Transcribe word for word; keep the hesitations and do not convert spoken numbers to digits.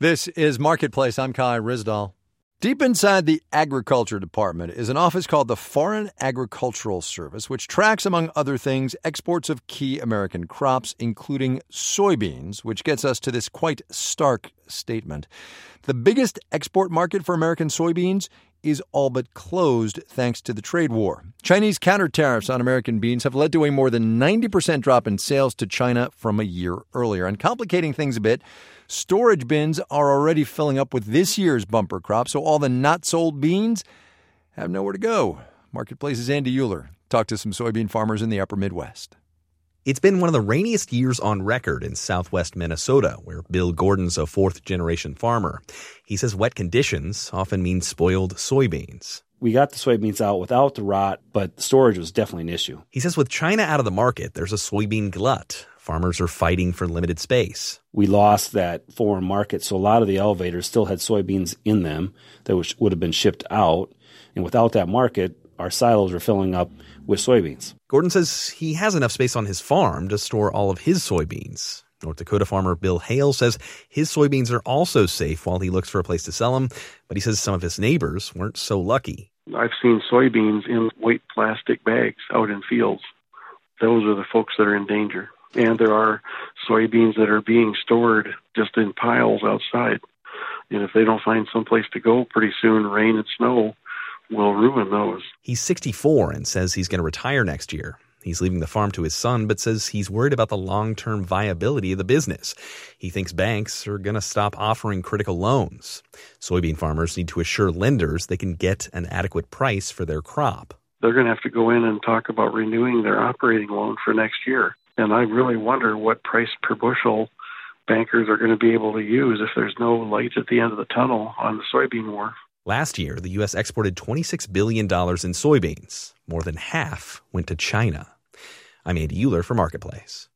This is Marketplace. I'm Kai Ryssdal. Deep inside the Agriculture Department is an office called the Foreign Agricultural Service, which tracks, among other things, exports of key American crops, including soybeans, which gets us to this quite stark statement. The biggest export market for American soybeans is all but closed thanks to the trade war. Chinese counter tariffs on American beans have led to a more than ninety percent drop in sales to China from a year earlier. And complicating things a bit, storage bins are already filling up with this year's bumper crop, so all the not sold beans have nowhere to go. Marketplace's Andy Uhler talked to some soybean farmers in the upper Midwest. It's been one of the rainiest years on record in southwest Minnesota, where Bill Gordon's a fourth-generation farmer. He says wet conditions often mean spoiled soybeans. We got the soybeans out without the rot, but storage was definitely an issue. He says with China out of the market, there's a soybean glut. Farmers are fighting for limited space. We lost that foreign market, so a lot of the elevators still had soybeans in them that would have been shipped out. And without that market, our silos are filling up with soybeans. Gordon says he has enough space on his farm to store all of his soybeans. North Dakota farmer Bill Hale says his soybeans are also safe while he looks for a place to sell them, but he says some of his neighbors weren't so lucky. I've seen soybeans in white plastic bags out in fields. Those are the folks that are in danger. And there are soybeans that are being stored just in piles outside. And if they don't find some place to go pretty soon, rain and snow will ruin those. He's sixty-four and says he's going to retire next year. He's leaving the farm to his son, but says he's worried about the long-term viability of the business. He thinks banks are going to stop offering critical loans. Soybean farmers need to assure lenders they can get an adequate price for their crop. They're going to have to go in and talk about renewing their operating loan for next year. And I really wonder what price per bushel bankers are going to be able to use if there's no light at the end of the tunnel on the soybean war. Last year, the U S exported twenty-six billion dollars in soybeans. More than half went to China. I'm Andy Uhler for Marketplace.